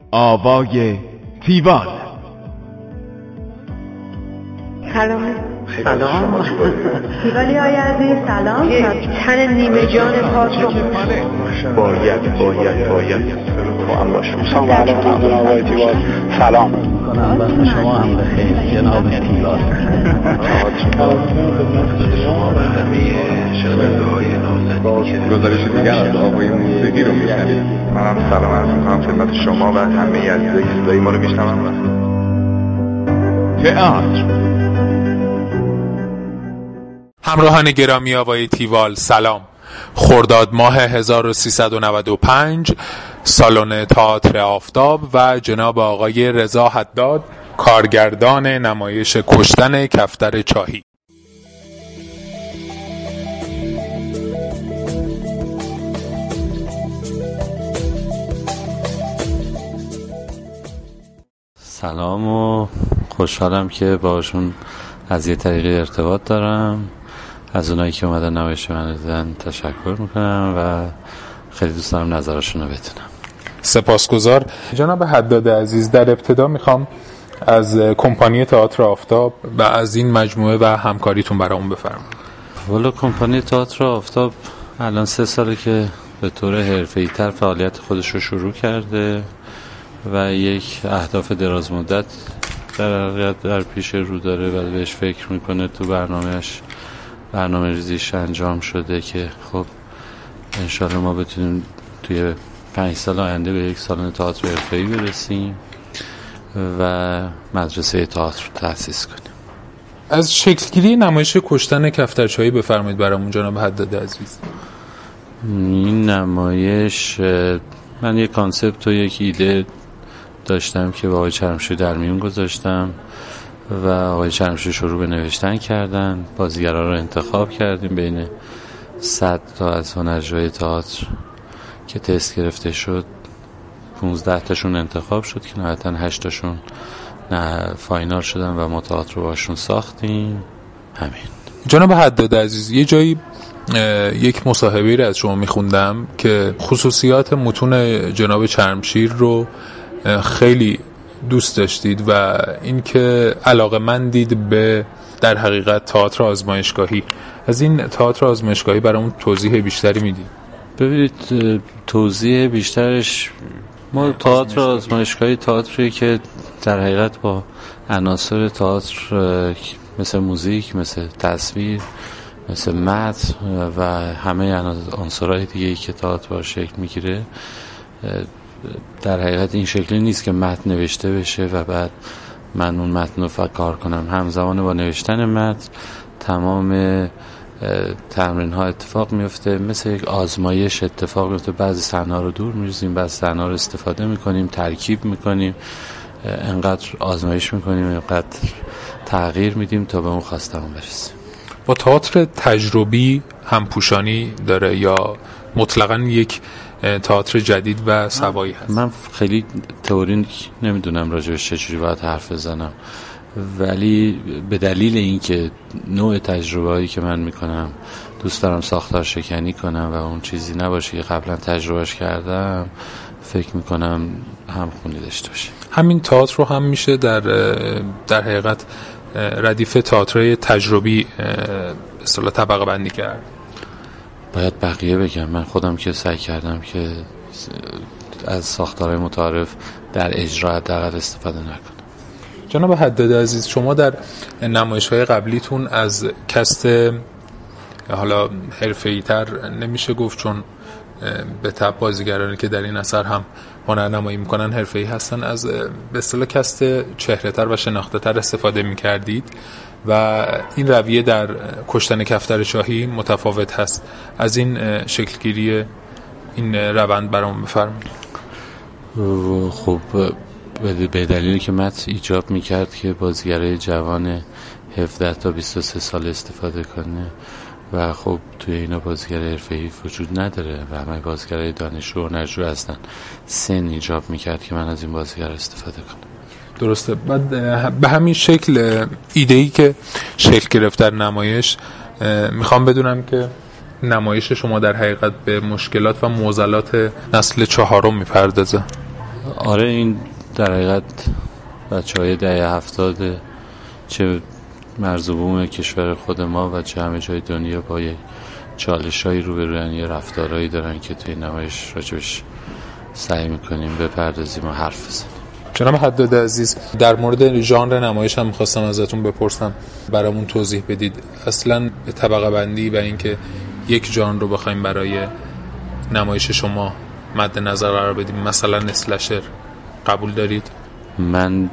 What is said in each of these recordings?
آوای تیوال. سلام. تیوالی های عزیز سلام. یک تن نیمه جان پاک رو باید با هم باشم. سلام علیکم جناب آقای تیوال. سلام وقت شما هم بخیر جناب تیوال. شما و همه شنونده‌های نازنین گزارش دیگر از آقای موسیقی رو میشنوید. منم سلام عرض می‌کنم خدمت شما و همه عزیزایی که صدای ما رو میشنون. تئاتر. همراهان گرامی آوای تیوال سلام. خرداد ماه 1395 سالن تئاتر آفتاب و جناب آقای رضا حداد کارگردان نمایش کشتن کفتر چاهی. سلام و خوشحالم که باشون از یه طریقی ارتباط دارم. از اونایی که اومدن نمایش من دیدن تشکر میکنم و خیلی دوست دارم نظرشون رو بدونم. سپاسگزار. جناب حداد عزیز، در ابتدا میخوام از کمپانی تئاتر آفتاب و از این مجموعه و همکاریتون برامون بفرمایید. والا کمپانی تئاتر آفتاب الان 3 ساله که به طور حرفه‌ای‌تر فعالیت خودش رو شروع کرده و یک اهداف دراز مدت در پیش رو داره و بهش فکر میکنه. تو برنامه ریزیش انجام شده که خب انشالله ما بتونیم توی 5 سال آینده به یک سالن تئاتر حرفه‌ای برسیم و مدرسه تئاتر تأسیس کنیم. از شکلگیری نمایش کشتن کفترچاهی بفرمایید برامون جناب حداد عزیز. این نمایش من یک کانسپت و یک ایده داشتم که با آقای چرمشوی در میون گذاشتم و آقای چرمشوی شروع به نوشتن کردن. بازیگرا رو انتخاب کردیم بین 100 تا از هنرجوهای تئاتر که تست گرفته شد. 15 تاشون انتخاب شد که نهایتاً 8 تاشون فاینال شدن و ما تئاتر رو باشون ساختیم. همین. جناب حداد عزیز، یه جایی یک مصاحبه‌ای رو از شما میخوندم که خصوصیات متون جناب چرمشیر رو خیلی دوست داشتید و اینکه علاقه‌مندید به در حقیقت تئاتر آزمایشگاهی. از این تئاتر آزمایشگاهی برامون توضیح بیشتری میدید؟ ببینید، توضیح بیشترش ما تئاتر آزمایشگاهی تئاتری که در حقیقت با عناصر تئاتر مثل موزیک، مثل تصویر، مثل متن و همه عناصرهای دیگه‌ای که تئاتر با شکل میگیره، در حقیقت این شکلی نیست که متن نوشته بشه و بعد من اون متن رو کار کنم. همزمان با نوشتن متن تمام تمرین ها اتفاق میفته، مثل یک آزمایش اتفاق میفته. بعضی صحنه‌ها رو دور می‌ریزیم، بعضی صحنه‌ها رو استفاده می‌کنیم، ترکیب می‌کنیم، انقدر آزمایش می‌کنیم، انقدر تغییر میدیم تا به اون خواستمون برسیم. با تئاتر تجربی همپوشانی داره یا مطلقاً یک تئاتر جدید و سوایی هست؟ من خیلی تئوری نمیدونم راجعش چجوری باید حرف بزنم، ولی به دلیل اینکه نوع تجربه‌ای که من میکنم دوست دارم ساختار شکنی کنم و اون چیزی نباشه که قبلا تجربهش کردم، فکر میکنم همخونی داشته باشه. همین تئاتر رو هم میشه در حقیقت ردیف تئاتر تجربی اصطلاح طبقه بندی کرد. باید بقیه بگم، من خودم که سعی کردم که از ساختارهای متعارف در اجرا حداقل استفاده نکنم. جناب حداد عزیز، شما در نمایش‌های قبلیتون از کست حالا حرفه‌ای‌تر نمیشه گفت، چون به تبع بازیگرانی که در این اثر هم هنرنمایی میکنن حرفه‌ای هستن، از به اصطلاح کست چهره‌تر و شناخته‌تر استفاده میکردید و این رویه در کشتن کفتر چاهی متفاوت هست. از این شکلگیری این روند برام بفرمایید. خب به دلیلی که متن ایجاب میکرد که بازیگرای جوان 17 تا 23 سال استفاده کنه و خب توی اینا بازیگر حرفه‌ای وجود نداره و همه بازیگرای دانشجو و هنرجو هستن. سن ایجاب میکرد که من از این بازیگر استفاده کنم. درسته. بعد به همین شکل ایده‌ای که شکل گرفت در نمایش، میخوام بدونم که نمایش شما در حقیقت به مشکلات و معضلات نسل چهارم میپردازه. آره این در حقیقت بچه‌های دهه 70 چه مرز و بوم کشور خود ما و چه همه جای دنیا با یه چالش‌هایی روبروان، یه رفتارهایی دارن که توی نمایش راجبش سعی میکنیم بپردازیم و حرف بزنیم. جناب حداد عزیز، در مورد ژانر نمایش هم می‌خواستم ازتون بپرسم، برامون توضیح بدید. اصلاً به طبقه بندی و اینکه یک ژانر رو بخوایم برای نمایش شما مد نظر قرار بدیم، مثلا اسلشر، قبول دارید؟ من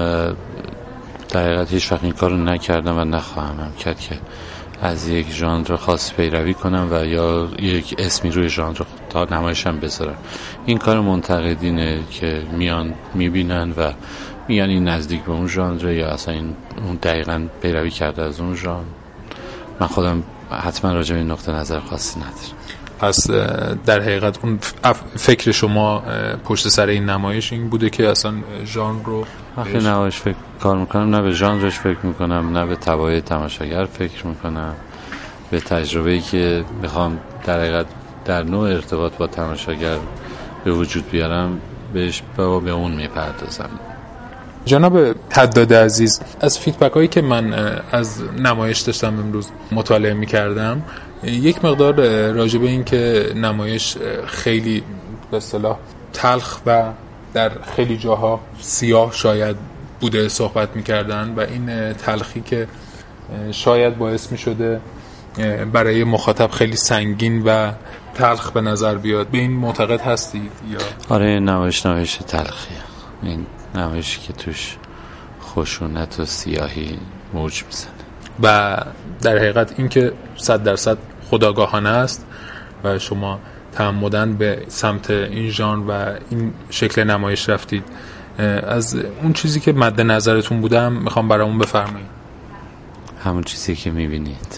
در حقیقت هیچ وقت این کارو نکردم و نخواهم هم کرد که از یک ژانر خاص پیروی کنم و یا یک اسمی روی ژانر تا نمایشم بذارم. این کار منتقدینه که میان میبینن و میگن این نزدیک به اون ژانر یا اصلا این اون دقیقاً پیروی کرده از اون ژانر. من خودم حتما راجع به این نقطه نظر خاصی ندارم. پس در حقیقت اون فکر شما پشت سر این نمایش این بوده که اصلا ژانر رو وقتی نمایش فکر کار میکنم نه به ژانرش فکر میکنم، نه به تبعیض تماشاگر فکر میکنم، به تجربه‌ای که میخوام در حقیقت در نوع ارتباط با تماشاگر به وجود بیارم بهش به اون میپردازم. جناب حداد عزیز، از فیدبک هایی که من از نمایش داشتم امروز مطالعه میکردم، یک مقدار راجع به این که نمایش خیلی به اصطلاح تلخ و در خیلی جاها سیاه شاید بوده صحبت میکردن و این تلخی که شاید باعث میشده برای مخاطب خیلی سنگین و تلخ به نظر بیاد. به این معتقد هستید یا؟ آره نمایش تلخیه، این نمایشی که توش خشونت و سیاهی موج میزنه و در حقیقت این که 100% خودآگاهانه است و شما تعمدن به سمت این ژانر و این شکل نمایش رفتید. از اون چیزی که مد نظرتون بودم میخوام برامون بفرمایید. همون چیزی که میبینید.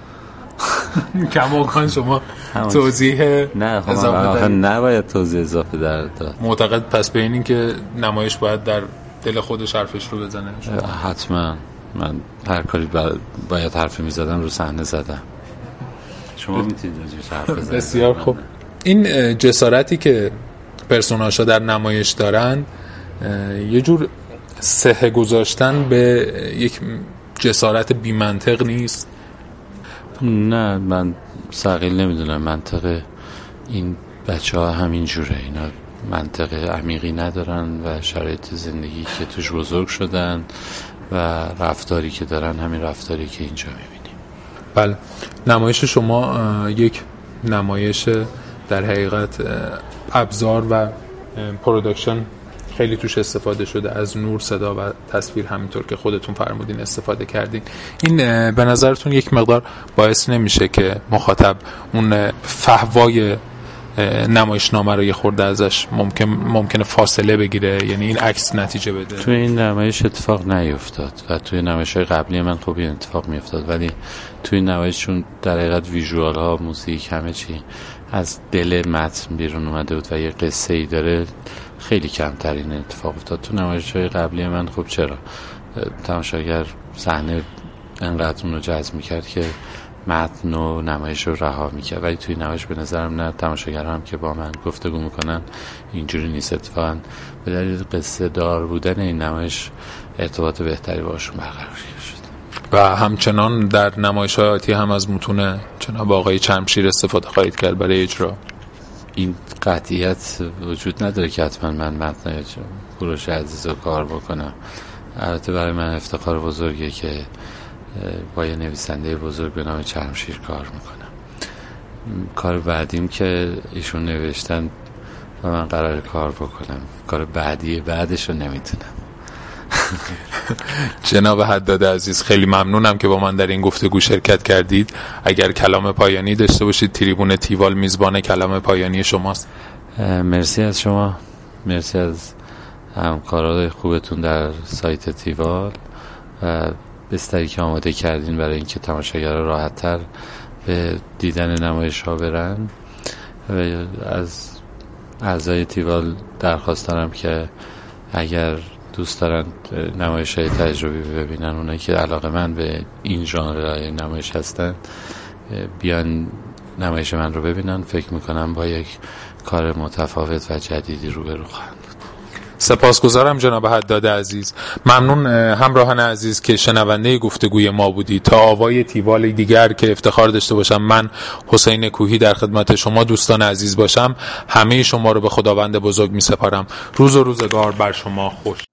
کماکان شما توضیح اضافه نباید توضیح اضافه داد. معتقد پس به این که نمایش باید در دل خودش حرفش رو بزنه؟ حتما. من هر کاری باید حرفی میزدم رو صحنه زدم. شما میتونید حرف بزنید. بسیار خوب. این جسارتی که پرسوناژها در نمایش دارن یه جور صحه گذاشتن به یک جسارت بی منطق نیست؟ نه، من ثقیل نمیدونم. منطق این بچه ها همین جوره. اینا منطق عمیقی ندارن و شرایط زندگی که توش بزرگ شدن و رفتاری که دارن همین رفتاری که اینجا میبینیم. بله، نمایش شما یک نمایش در حقیقت ابزار و پروداکشن خیلی توش استفاده شده، از نور، صدا و تصویر، همینطور که خودتون فرمودین استفاده کردین. این به نظرتون یک مقدار باعث نمیشه که مخاطب اون فحوای نمایشنامه رو یه خورده ازش ممکنه فاصله بگیره، یعنی این عکس نتیجه بده؟ توی این نمایش اتفاق نیفتاد و توی نمایش‌های قبلی من خب این اتفاق میافتاد، ولی توی این نمایششون در حقیقت ویژوال ها، موزیک، همه چی از دل متن بیرون اومده بود و یه قصه ای داره. خیلی کمتر این اتفاق افتاد. تو نمایش‌های قبلی من خب چرا تماشاگر صحنه انقدر اون رو جذب می‌کرد که متن و نمایش رو رها می‌کرد، ولی توی نمایش به نظرم نه، تماشاگرها هم که با من گفتگو می‌کنن اینجوری نیست. اتفاقاً به دلیل قصه دار بودن این نمایش ارتباط بهتری باشون برقرار شد. و همچنان در نمایش‌های آتی هم از متون جناب آقای چرمشیر استفاده خواهید کرد برای اجرا؟ این قطعیت وجود نداره که حتما من متن کوروش عزیز رو کار بکنم. البته برای من افتخار بزرگه که با یه نویسنده بزرگ به نام چرمشیر کار میکنم. کار بعدیم که ایشون نوشتن و من قرار کار بکنم، کار بعدش رو نمیتونم. جناب حداد عزیز، خیلی ممنونم که با من در این گفتگو شرکت کردید. اگر کلام پایانی داشته باشید، تریبون تیوال میزبان کلام پایانی شماست. مرسی از شما، مرسی از همکارای خوبتون در سایت تیوال و بستری که آماده کردین برای اینکه تماشاگرها راحت‌تر به دیدن نمایش ها برن. و از اعضای تیوال درخواست دارم که اگر دوست دارن نمایش های تجربی ببینن، اونایی که علاقه‌مند به این ژانر نمایش هستن بیان نمایش من رو ببینن. فکر میکنم با یک کار متفاوت و جدیدی روبرو خواهند بود. سپاسگزارم جناب حداد عزیز. ممنون همراهان عزیز که شنونده گفتگوی ما بودید. تا آوای تیوال دیگر که افتخار داشته باشم من حسین کوهی در خدمت شما دوستان عزیز باشم، همه شما رو به خداوند بزرگ می سپارم. روز و روزگار بر شما خوش.